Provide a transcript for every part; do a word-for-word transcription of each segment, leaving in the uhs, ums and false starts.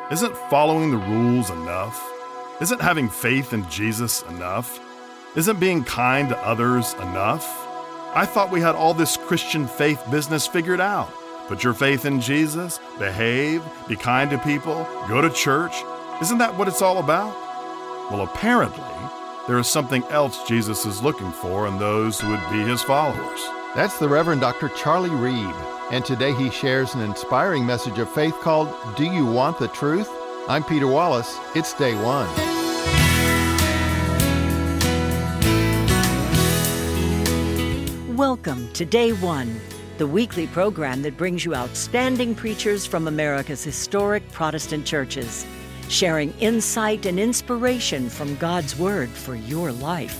Isn't following the rules enough? Isn't having faith in Jesus enough? Isn't being kind to others enough? I thought we had all this Christian faith business figured out. Put your faith in Jesus, behave, be kind to people, go to church. Isn't that what it's all about? Well, apparently, there is something else Jesus is looking for in those who would be his followers. That's the Reverend Doctor Charlie Reeb, and today he shares an inspiring message of faith called, Do You Want the Truth? I'm Peter Wallace. It's day one. Welcome to Day One, the weekly program that brings you outstanding preachers from America's historic Protestant churches, sharing insight and inspiration from God's Word for your life.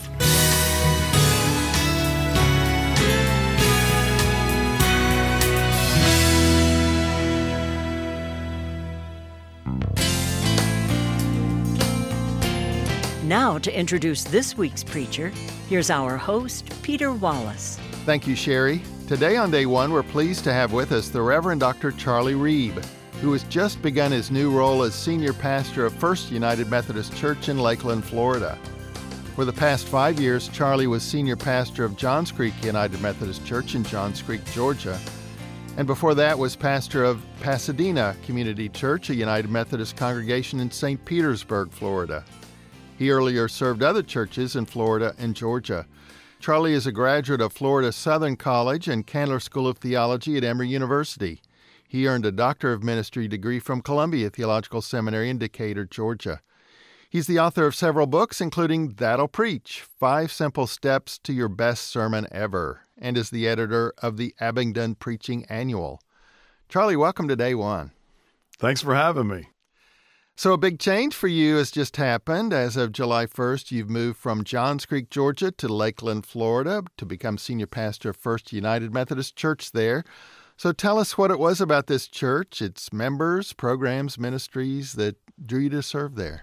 Now to introduce this week's preacher, here's our host, Peter Wallace. Thank you, Sherry. Today on Day One, we're pleased to have with us the Reverend Doctor Charlie Reeb, who has just begun his new role as senior pastor of First United Methodist Church in Lakeland, Florida. For the past five years, Charlie was senior pastor of Johns Creek United Methodist Church in Johns Creek, Georgia. And before that was pastor of Pasadena Community Church, a United Methodist congregation in Saint Petersburg, Florida. He earlier served other churches in Florida and Georgia. Charlie is a graduate of Florida Southern College and Candler School of Theology at Emory University. He earned a Doctor of Ministry degree from Columbia Theological Seminary in Decatur, Georgia. He's the author of several books, including That'll Preach, Five Simple Steps to Your Best Sermon Ever, and is the editor of the Abingdon Preaching Annual. Charlie, welcome to Day One. Thanks for having me. So a big change for you has just happened. As of July first, you've moved from Johns Creek, Georgia to Lakeland, Florida to become senior pastor of First United Methodist Church there. So tell us what it was about this church, its members, programs, ministries that drew you to serve there.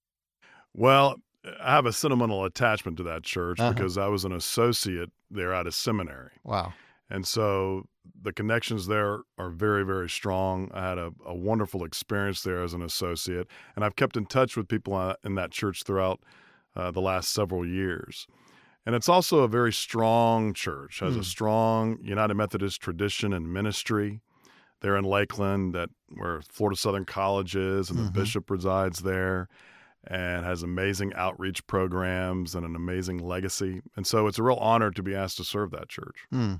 Well, I have a sentimental attachment to that church uh-huh. because I was an associate there at a seminary. Wow. And so the connections there are very, very strong. I had a, a wonderful experience there as an associate, and I've kept in touch with people in that church throughout uh, the last several years. And it's also a very strong church, has mm. a strong United Methodist tradition and ministry there in Lakeland, that where Florida Southern College is, and mm-hmm. the bishop resides there, and has amazing outreach programs and an amazing legacy. And so it's a real honor to be asked to serve that church. Mm.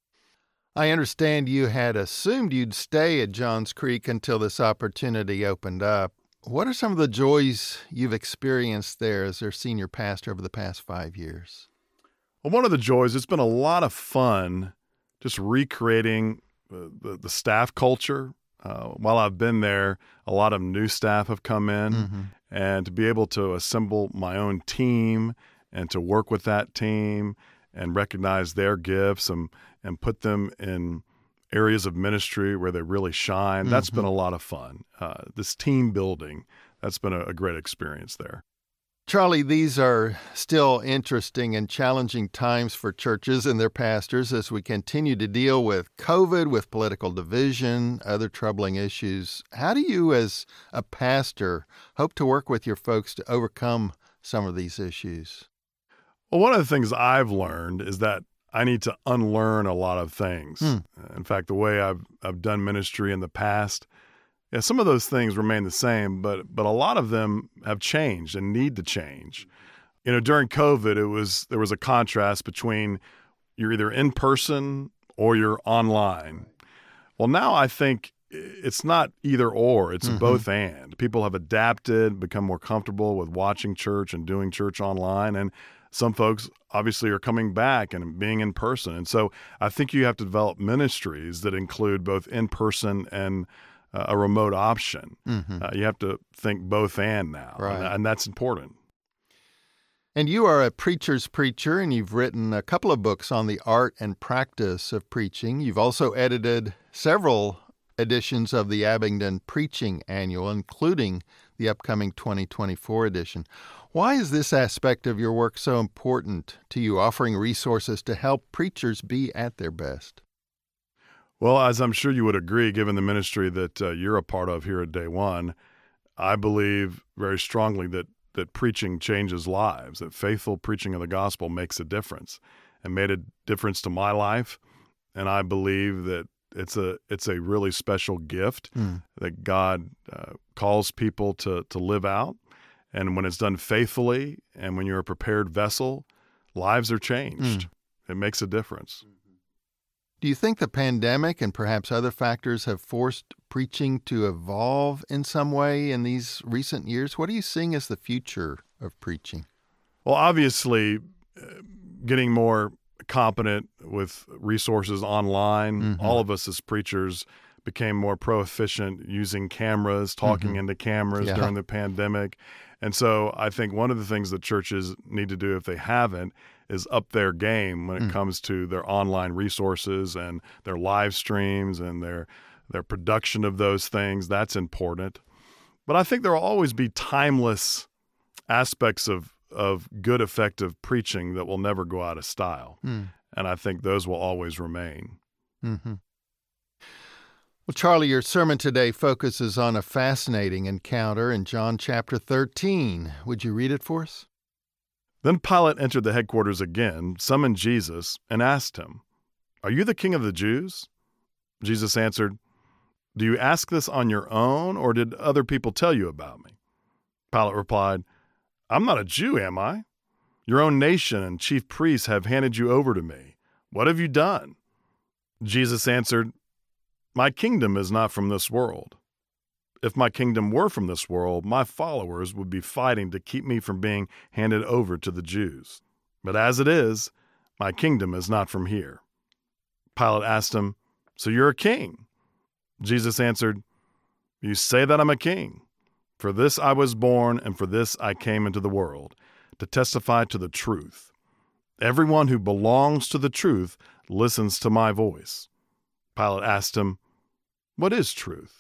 I understand you had assumed you'd stay at Johns Creek until this opportunity opened up. What are some of the joys you've experienced there as their senior pastor over the past five years? Well, one of the joys, it's been a lot of fun just recreating the, the, the staff culture. Uh, while I've been there, a lot of new staff have come in, mm-hmm. and to be able to assemble my own team and to work with that team and recognize their gifts and and put them in areas of ministry where they really shine. Mm-hmm. That's been a lot of fun. Uh, this team building, that's been a, a great experience there. Charlie, these are still interesting and challenging times for churches and their pastors as we continue to deal with COVID, with political division, other troubling issues. How do you, as a pastor, hope to work with your folks to overcome some of these issues? Well, one of the things I've learned is that I need to unlearn a lot of things. Mm. In fact, the way I've I've done ministry in the past, yeah, some of those things remain the same, but but a lot of them have changed and need to change. You know, during COVID, it was there was a contrast between you're either in person or you're online. Well, now I think it's not either or, it's mm-hmm. both and. People have adapted, become more comfortable with watching church and doing church online, and some folks obviously are coming back and being in person. And so I think you have to develop ministries that include both in-person and uh, a remote option. Mm-hmm. Uh, you have to think both and now, right. and, and that's important. And you are a preacher's preacher, and you've written a couple of books on the art and practice of preaching. You've also edited several editions of the Abingdon Preaching Annual, including the upcoming twenty twenty-four edition. Why is this aspect of your work so important to you, offering resources to help preachers be at their best? Well, as I'm sure you would agree, given the ministry that uh, you're a part of here at Day One, I believe very strongly that that preaching changes lives, that faithful preaching of the gospel makes a difference and made a difference to my life. And I believe that it's a it's a really special gift mm. that God uh, calls people to to live out. And when it's done faithfully and when you're a prepared vessel, lives are changed. Mm. It makes a difference. Do you think the pandemic and perhaps other factors have forced preaching to evolve in some way in these recent years? What are you seeing as the future of preaching? Well, obviously, uh, getting more competent with resources online. Mm-hmm. All of us as preachers became more proficient using cameras, talking mm-hmm. into cameras yeah. during the pandemic. And so I think one of the things that churches need to do, if they haven't, is up their game when it mm. comes to their online resources and their live streams and their their production of those things. That's important. But I think there will always be timeless aspects of, of good, effective preaching that will never go out of style. Mm. And I think those will always remain. Mm-hmm. Well, Charlie, your sermon today focuses on a fascinating encounter in John chapter thirteen. Would you read it for us? Then Pilate entered the headquarters again, summoned Jesus, and asked him, "Are you the king of the Jews?" Jesus answered, "Do you ask this on your own, or did other people tell you about me?" Pilate replied, "I'm not a Jew, am I? Your own nation and chief priests have handed you over to me. What have you done?" Jesus answered, "My kingdom is not from this world. If my kingdom were from this world, my followers would be fighting to keep me from being handed over to the Jews. But as it is, my kingdom is not from here." Pilate asked him, "So you're a king?" Jesus answered, "You say that I'm a king. For this I was born, and for this I came into the world, to testify to the truth. Everyone who belongs to the truth listens to my voice." Pilate asked him, "What is truth?"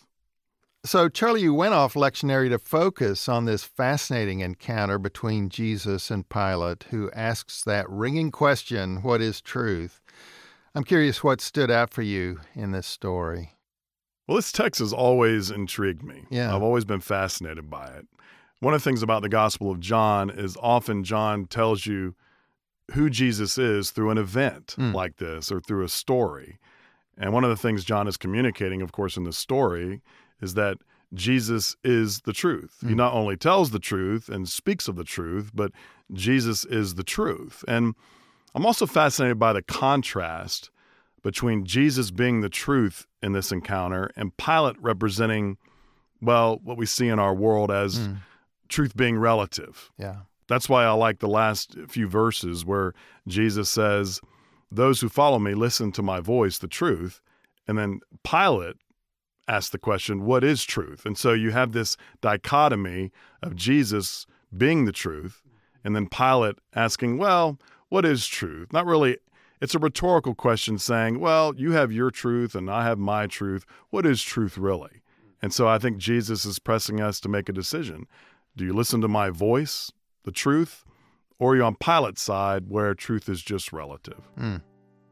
So, Charlie, you went off lectionary to focus on this fascinating encounter between Jesus and Pilate, who asks that ringing question, what is truth? I'm curious what stood out for you in this story. Well, this text has always intrigued me. Yeah. I've always been fascinated by it. One of the things about the Gospel of John is often John tells you who Jesus is through an event mm. like this or through a story. And one of the things John is communicating, of course, in the story is that Jesus is the truth. Mm. He not only tells the truth and speaks of the truth, but Jesus is the truth. And I'm also fascinated by the contrast between Jesus being the truth in this encounter and Pilate representing, well, what we see in our world as mm. truth being relative. Yeah. That's why I like the last few verses where Jesus says, "Those who follow me listen to my voice, the truth." And then Pilate ask the question, what is truth? And so you have this dichotomy of Jesus being the truth, and then Pilate asking, well, what is truth? Not really, it's a rhetorical question saying, well, you have your truth and I have my truth. What is truth really? And so I think Jesus is pressing us to make a decision. Do you listen to my voice, the truth, or are you on Pilate's side where truth is just relative? Mm.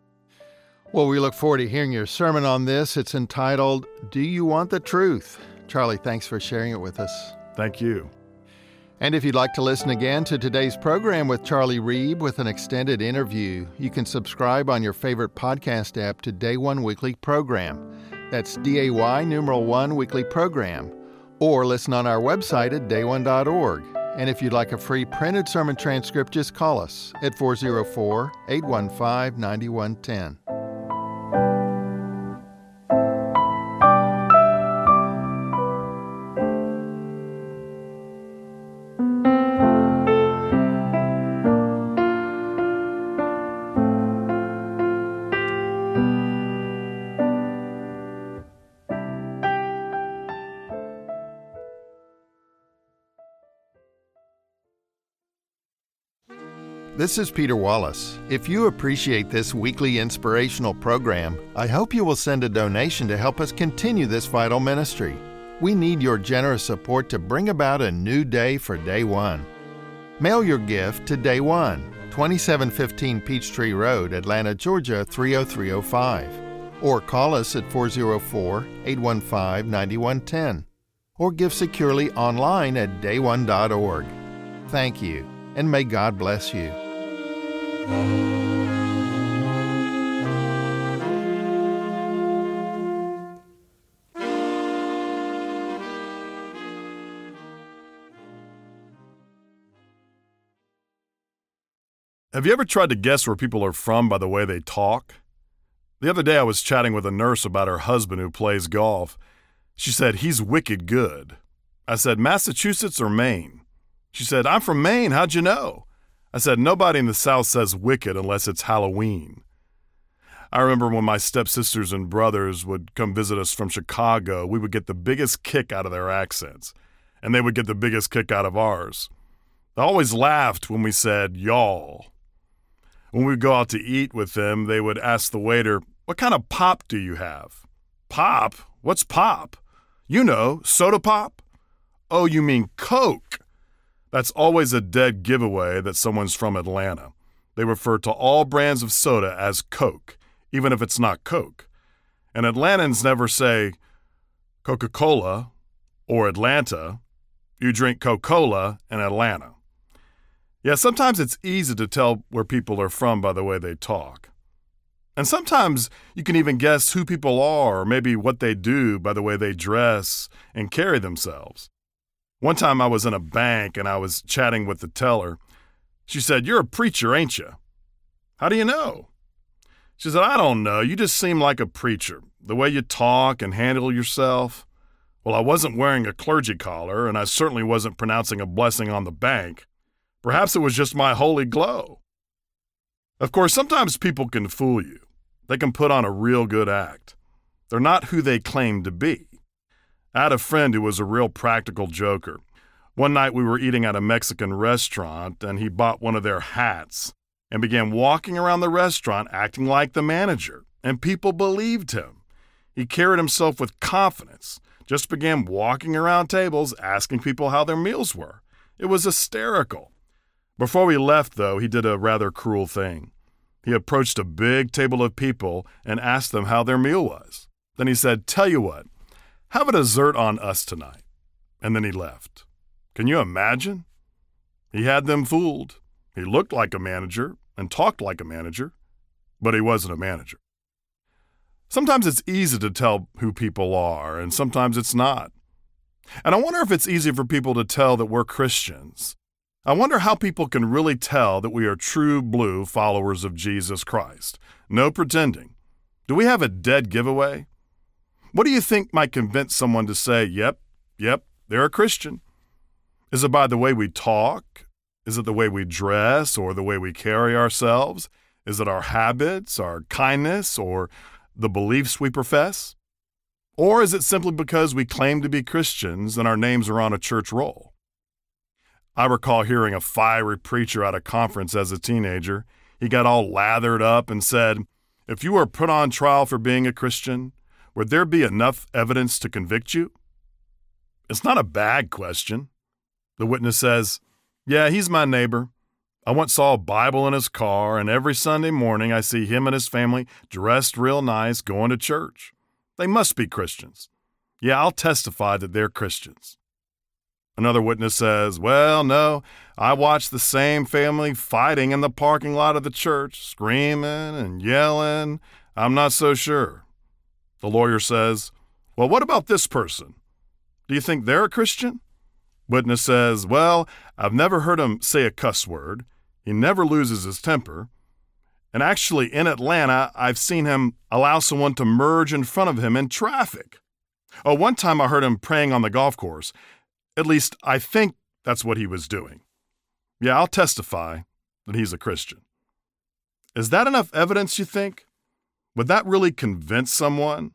Well, we look forward to hearing your sermon on this. It's entitled, Do You Want the Truth? Charlie, thanks for sharing it with us. Thank you. And if you'd like to listen again to today's program with Charlie Reeb with an extended interview, you can subscribe on your favorite podcast app to Day One Weekly Program. That's D A Y numeral one Weekly Program. Or listen on our website at day one dot org. And if you'd like a free printed sermon transcript, just call us at four oh four, eight one five, nine one one zero. This is Peter Wallace. If you appreciate this weekly inspirational program, I hope you will send a donation to help us continue this vital ministry. We need your generous support to bring about a new day for Day One. Mail your gift to Day One, twenty-seven fifteen Peachtree Road, Atlanta, Georgia three oh three oh five. Or call us at four oh four, eight one five, nine one one zero. or give securely online at day one dot org. Thank you, and may God bless you. Have you ever tried to guess where people are from by the way they talk? The other day I was chatting with a nurse about her husband who plays golf. She said, "He's wicked good." I said, "Massachusetts or Maine?" She said, "I'm from Maine. How'd you know?" I said, "Nobody in the South says wicked unless it's Halloween." I remember when my stepsisters and brothers would come visit us from Chicago, we would get the biggest kick out of their accents, and they would get the biggest kick out of ours. They always laughed when we said, "y'all." When we would go out to eat with them, they would ask the waiter, "What kind of pop do you have?" "Pop? What's pop?" "You know, soda pop." "Oh, you mean Coke?" That's always a dead giveaway that someone's from Atlanta. They refer to all brands of soda as Coke, even if it's not Coke. And Atlantans never say Coca-Cola or Atlanta. You drink Coca-Cola in Atlanta. Yeah, sometimes it's easy to tell where people are from by the way they talk. And sometimes you can even guess who people are or maybe what they do by the way they dress and carry themselves. One time I was in a bank and I was chatting with the teller. She said, "You're a preacher, ain't you?" "How do you know?" She said, "I don't know. You just seem like a preacher, the way you talk and handle yourself." Well, I wasn't wearing a clergy collar and I certainly wasn't pronouncing a blessing on the bank. Perhaps it was just my holy glow. Of course, sometimes people can fool you. They can put on a real good act. They're not who they claim to be. I had a friend who was a real practical joker. One night we were eating at a Mexican restaurant and he bought one of their hats and began walking around the restaurant acting like the manager, and people believed him. He carried himself with confidence, just began walking around tables asking people how their meals were. It was hysterical. Before we left, though, he did a rather cruel thing. He approached a big table of people and asked them how their meal was. Then he said, "Tell you what, have a dessert on us tonight." And then he left. Can you imagine? He had them fooled. He looked like a manager and talked like a manager, but he wasn't a manager. Sometimes it's easy to tell who people are, and sometimes it's not. And I wonder if it's easy for people to tell that we're Christians. I wonder how people can really tell that we are true blue followers of Jesus Christ. No pretending. Do we have a dead giveaway? What do you think might convince someone to say, yep, yep, they're a Christian? Is it by the way we talk? Is it the way we dress or the way we carry ourselves? Is it our habits, our kindness, or the beliefs we profess? Or is it simply because we claim to be Christians and our names are on a church roll? I recall hearing a fiery preacher at a conference as a teenager. He got all lathered up and said, "If you were put on trial for being a Christian, would there be enough evidence to convict you?" It's not a bad question. The witness says, "Yeah, he's my neighbor. I once saw a Bible in his car, and every Sunday morning I see him and his family dressed real nice going to church. They must be Christians. Yeah, I'll testify that they're Christians." Another witness says, "Well, no, I watched the same family fighting in the parking lot of the church, screaming and yelling. I'm not so sure." The lawyer says, "Well, what about this person? Do you think they're a Christian?" Witness says, "Well, I've never heard him say a cuss word. He never loses his temper. And actually, in Atlanta, I've seen him allow someone to merge in front of him in traffic. Oh, one time I heard him praying on the golf course. At least, I think that's what he was doing. Yeah, I'll testify that he's a Christian." Is that enough evidence, you think? Would that really convince someone?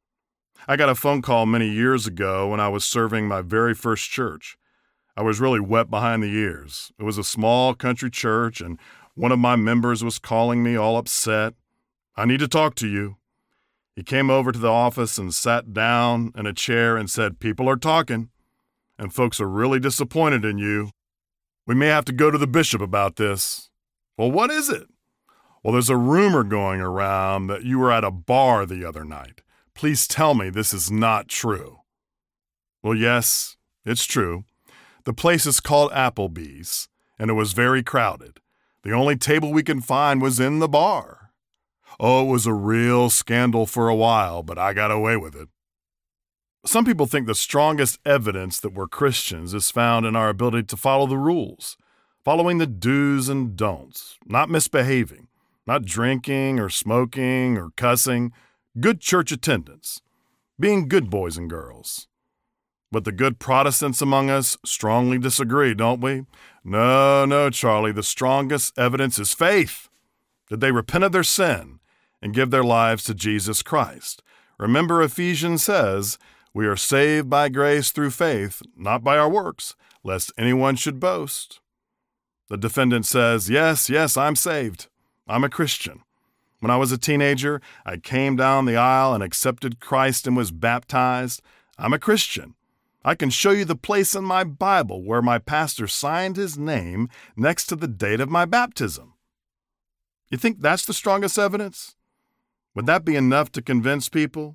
I got a phone call many years ago when I was serving my very first church. I was really wet behind the ears. It was a small country church, and one of my members was calling me all upset. "I need to talk to you." He came over to the office and sat down in a chair and said, "People are talking, and folks are really disappointed in you. We may have to go to the bishop about this." "Well, what is it?" "Well, there's a rumor going around that you were at a bar the other night. Please tell me this is not true." Well, yes, it's true. The place is called Applebee's, and it was very crowded. The only table we could find was in the bar. Oh, it was a real scandal for a while, but I got away with it. Some people think the strongest evidence that we're Christians is found in our ability to follow the rules, following the do's and don'ts, not misbehaving, not drinking or smoking or cussing, good church attendance, being good boys and girls. But the good Protestants among us strongly disagree, don't we? No, no, Charlie, the strongest evidence is faith. Did they repent of their sin and give their lives to Jesus Christ? Remember, Ephesians says, we are saved by grace through faith, not by our works, lest anyone should boast. The defendant says, yes, yes, I'm saved. I'm a Christian. When I was a teenager, I came down the aisle and accepted Christ and was baptized. I'm a Christian. I can show you the place in my Bible where my pastor signed his name next to the date of my baptism. You think that's the strongest evidence? Would that be enough to convince people?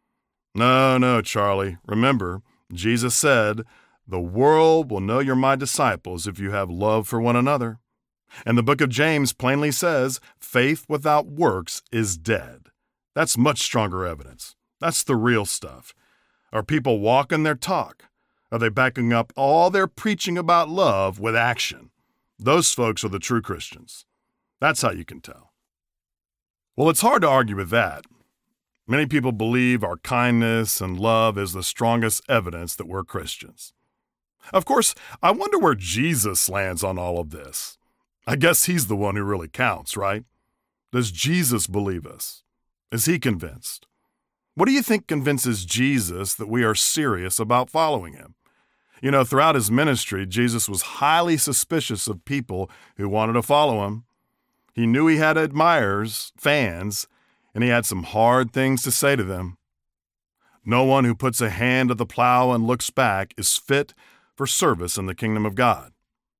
No, no, Charlie. Remember, Jesus said, the world will know you're my disciples if you have love for one another. And the book of James plainly says, faith without works is dead. That's much stronger evidence. That's the real stuff. Are people walking their talk? Are they backing up all their preaching about love with action? Those folks are the true Christians. That's how you can tell. Well, it's hard to argue with that. Many people believe our kindness and love is the strongest evidence that we're Christians. Of course, I wonder where Jesus lands on all of this. I guess he's the one who really counts, right? Does Jesus believe us? Is he convinced? What do you think convinces Jesus that we are serious about following him? You know, throughout his ministry, Jesus was highly suspicious of people who wanted to follow him. He knew he had admirers, fans, and he had some hard things to say to them. No one who puts a hand to the plow and looks back is fit for service in the kingdom of God.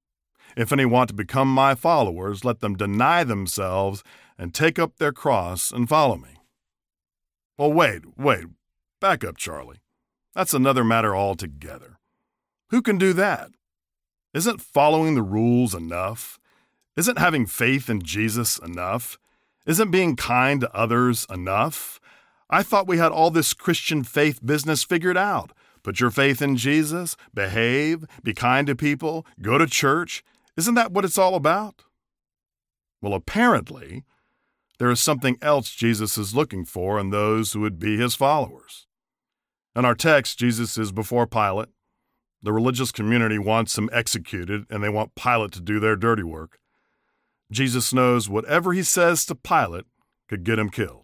If any want to become my followers, let them deny themselves and take up their cross and follow me. Well, wait, wait, back up, Charlie. That's another matter altogether. Who can do that? Isn't following the rules enough? Isn't having faith in Jesus enough? Isn't being kind to others enough? I thought we had all this Christian faith business figured out. Put your faith in Jesus, behave, be kind to people, go to church. Isn't that what it's all about? Well, apparently, there is something else Jesus is looking for in those who would be his followers. In our text, Jesus is before Pilate. The religious community wants him executed, and they want Pilate to do their dirty work. Jesus knows whatever he says to Pilate could get him killed.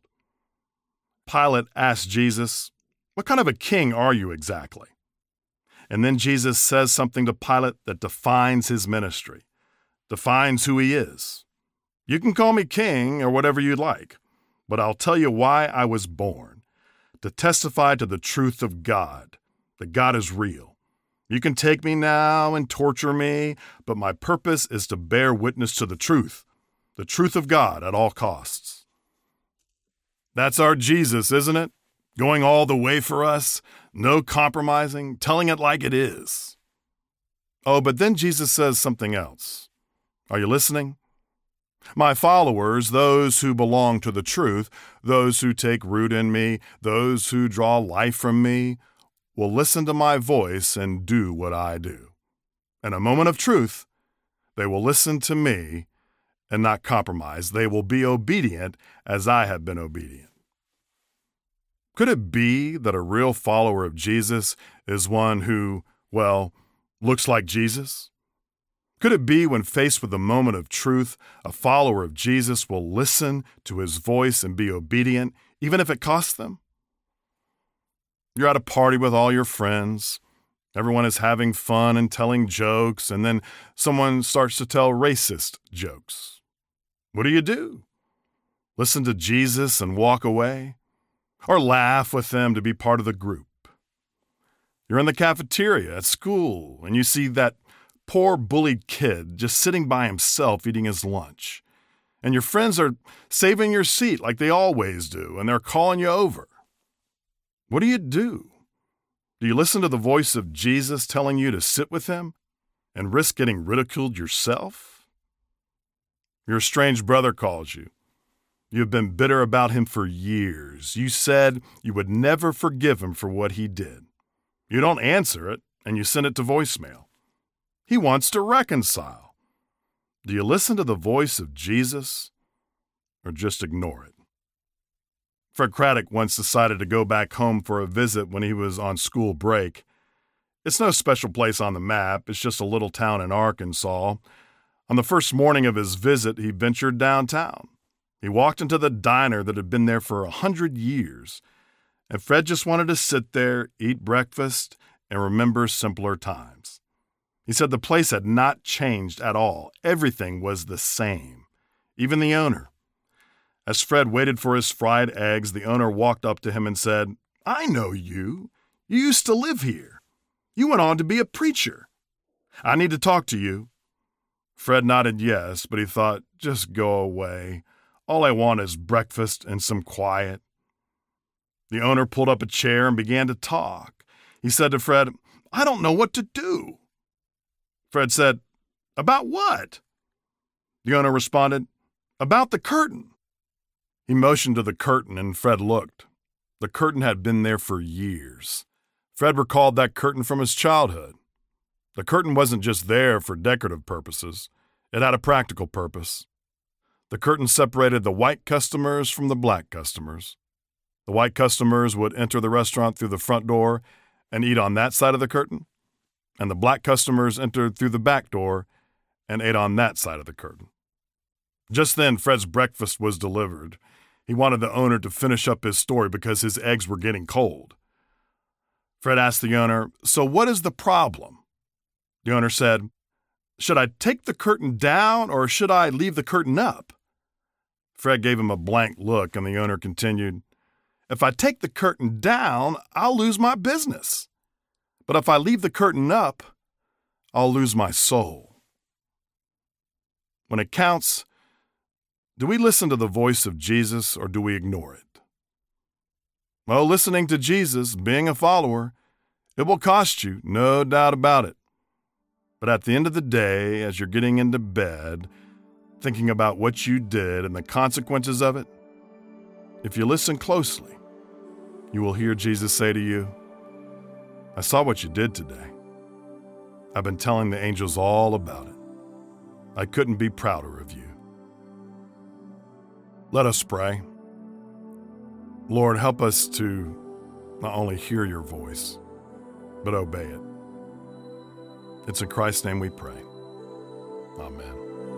Pilate asks Jesus, "What kind of a king are you exactly?" And then Jesus says something to Pilate that defines his ministry, defines who he is. You can call me king or whatever you like, but I'll tell you why I was born, to testify to the truth of God, that God is real. You can take me now and torture me, but my purpose is to bear witness to the truth, the truth of God at all costs. That's our Jesus, isn't it? Going all the way for us, no compromising, telling it like it is. Oh, but then Jesus says something else. Are you listening? My followers, those who belong to the truth, those who take root in me, those who draw life from me, will listen to my voice and do what I do. In a moment of truth, they will listen to me and not compromise. They will be obedient as I have been obedient. Could it be that a real follower of Jesus is one who, well, looks like Jesus? Could it be when faced with a moment of truth, a follower of Jesus will listen to his voice and be obedient, even if it costs them? You're at a party with all your friends. Everyone is having fun and telling jokes, and then someone starts to tell racist jokes. What do you do? Listen to Jesus and walk away? Or laugh with them to be part of the group? You're in the cafeteria at school, and you see that poor bullied kid just sitting by himself eating his lunch. And your friends are saving your seat like they always do, and they're calling you over. What do you do? Do you listen to the voice of Jesus telling you to sit with him and risk getting ridiculed yourself? Your estranged brother calls you. You have been bitter about him for years. You said you would never forgive him for what he did. You don't answer it, and you send it to voicemail. He wants to reconcile. Do you listen to the voice of Jesus or just ignore it? Fred Craddock once decided to go back home for a visit when he was on school break. It's no special place on the map. It's just a little town in Arkansas. On the first morning of his visit, he ventured downtown. He walked into the diner that had been there for a hundred years, and Fred just wanted to sit there, eat breakfast, and remember simpler times. He said the place had not changed at all. Everything was the same, even the owner. As Fred waited for his fried eggs, the owner walked up to him and said, "I know you. You used to live here. You went on to be a preacher. I need to talk to you." Fred nodded yes, but he thought, just go away. All I want is breakfast and some quiet. The owner pulled up a chair and began to talk. He said to Fred, "I don't know what to do." Fred said, "About what?" The owner responded, "About the curtain." He motioned to the curtain, and Fred looked. The curtain had been there for years. Fred recalled that curtain from his childhood. The curtain wasn't just there for decorative purposes. It had a practical purpose. The curtain separated the white customers from the black customers. The white customers would enter the restaurant through the front door and eat on that side of the curtain, and the black customers entered through the back door and ate on that side of the curtain. Just then, Fred's breakfast was delivered. He wanted the owner to finish up his story because his eggs were getting cold. Fred asked the owner, "So what is the problem?" The owner said, "Should I take the curtain down or should I leave the curtain up?" Fred gave him a blank look, and the owner continued, "If I take the curtain down, I'll lose my business. But if I leave the curtain up, I'll lose my soul." When it counts, do we listen to the voice of Jesus or do we ignore it? Well, listening to Jesus, being a follower, it will cost you, no doubt about it. But at the end of the day, as you're getting into bed, thinking about what you did and the consequences of it, if you listen closely, you will hear Jesus say to you, "I saw what you did today. I've been telling the angels all about it. I couldn't be prouder of you." Let us pray. Lord, help us to not only hear your voice, but obey it. It's in Christ's name we pray. Amen.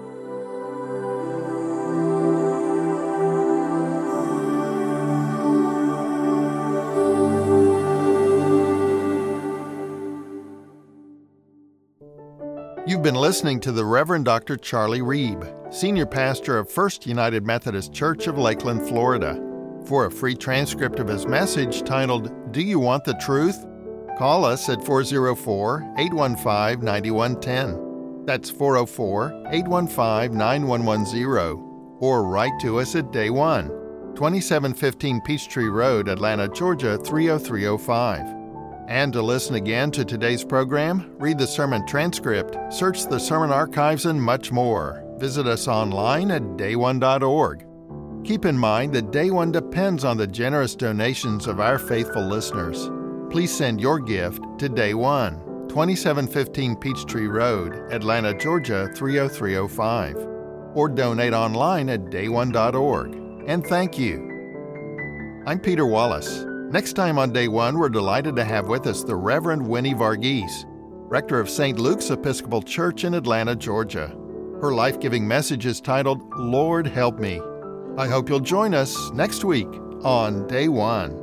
You've been listening to the Reverend Doctor Charlie Reeb, Senior Pastor of First United Methodist Church of Lakeland, Florida. For a free transcript of his message titled, "Do You Want the Truth?" call us at four oh four, eight one five, nine one one zero. That's four oh four, eight one five, nine one one zero. Or write to us at Day One, twenty-seven fifteen Peachtree Road, Atlanta, Georgia, three oh three oh five. And to listen again to today's program, read the sermon transcript, search the sermon archives, and much more, visit us online at day one dot org. Keep in mind that Day One depends on the generous donations of our faithful listeners. Please send your gift to Day One, twenty-seven fifteen Peachtree Road, Atlanta, Georgia, three oh three oh five. Or donate online at day one dot org. And thank you. I'm Peter Wallace. Next time on Day One, we're delighted to have with us the Reverend Winnie Varghese, rector of Saint Luke's Episcopal Church in Atlanta, Georgia. Her life-giving message is titled, "Lord, Help Me." I hope you'll join us next week on Day One.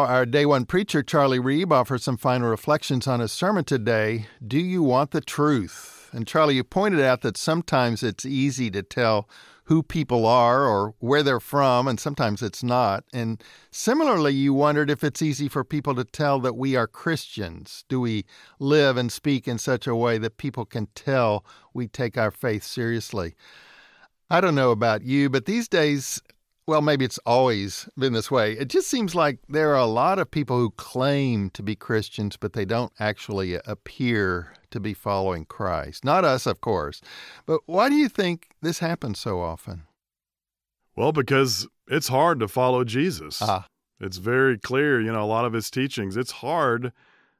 Now, our Day One preacher, Charlie Reeb, offers some final reflections on his sermon today, Do You Want the Truth? And Charlie, you pointed out that sometimes it's easy to tell who people are or where they're from, and sometimes it's not. And similarly, you wondered if it's easy for people to tell that we are Christians. Do we live and speak in such a way that people can tell we take our faith seriously? I don't know about you, but these days, well, maybe it's always been this way. It just seems like there are a lot of people who claim to be Christians, but they don't actually appear to be following Christ. Not us, of course. But why do you think this happens so often? Well, because it's hard to follow Jesus. Ah. It's very clear, you know, a lot of his teachings. It's hard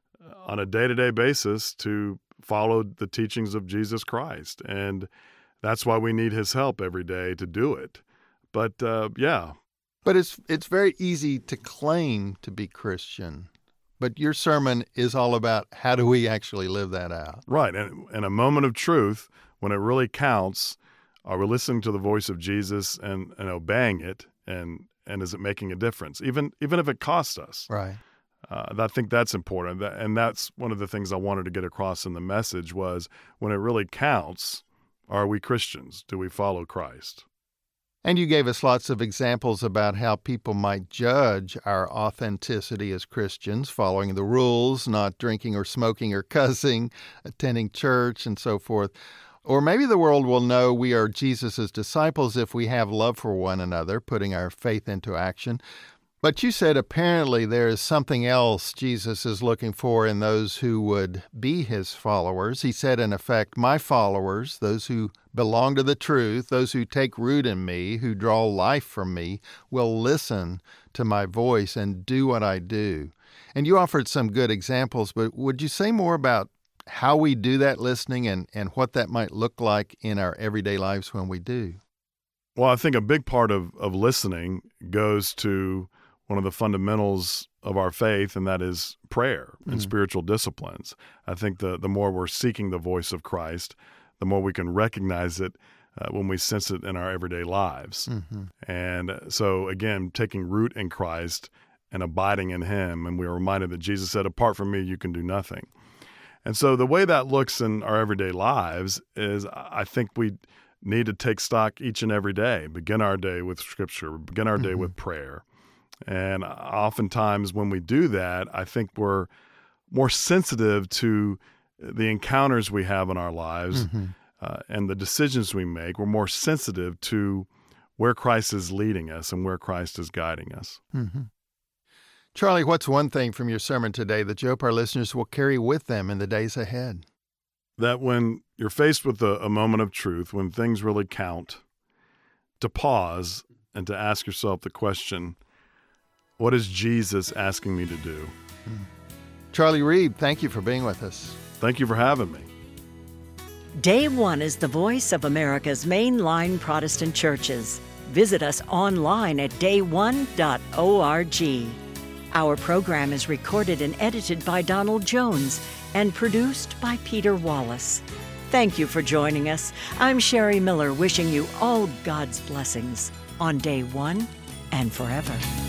on a day-to-day basis to follow the teachings of Jesus Christ. And that's why we need his help every day to do it. But, uh, yeah. But it's it's very easy to claim to be Christian. But your sermon is all about how do we actually live that out? Right. And in a moment of truth, when it really counts, are we listening to the voice of Jesus and, and obeying it? And, and is it making a difference? Even, even if it costs us. Right. Uh, I think that's important. And that's one of the things I wanted to get across in the message was when it really counts, are we Christians? Do we follow Christ? And you gave us lots of examples about how people might judge our authenticity as Christians, following the rules, not drinking or smoking or cussing, attending church, and so forth. Or maybe the world will know we are Jesus' disciples if we have love for one another, putting our faith into action. But you said apparently there is something else Jesus is looking for in those who would be his followers. He said, in effect, my followers, those who belong to the truth, those who take root in me, who draw life from me, will listen to my voice and do what I do. And you offered some good examples, but would you say more about how we do that listening and, and what that might look like in our everyday lives when we do? Well, I think a big part of, of listening goes to one of the fundamentals of our faith, and that is prayer and mm-hmm. spiritual disciplines. I think the, the more we're seeking the voice of Christ, the more we can recognize it uh, when we sense it in our everyday lives. Mm-hmm. And so, again, taking root in Christ and abiding in him, and we are reminded that Jesus said, apart from me, you can do nothing. And so the way that looks in our everyday lives is I think we need to take stock each and every day, begin our day with Scripture, begin our mm-hmm. day with prayer. And oftentimes when we do that, I think we're more sensitive to the encounters we have in our lives mm-hmm. uh, and the decisions we make. We're more sensitive to where Christ is leading us and where Christ is guiding us. Mm-hmm. Charlie, what's one thing from your sermon today that you hope our listeners will carry with them in the days ahead? That when you're faced with a, a moment of truth, when things really count, to pause and to ask yourself the question, what is Jesus asking me to do? Charlie Reeb, thank you for being with us. Thank you for having me. Day One is the voice of America's mainline Protestant churches. Visit us online at day one dot org. Our program is recorded and edited by Donald Jones and produced by Peter Wallace. Thank you for joining us. I'm Sherry Miller, wishing you all God's blessings on Day One and forever.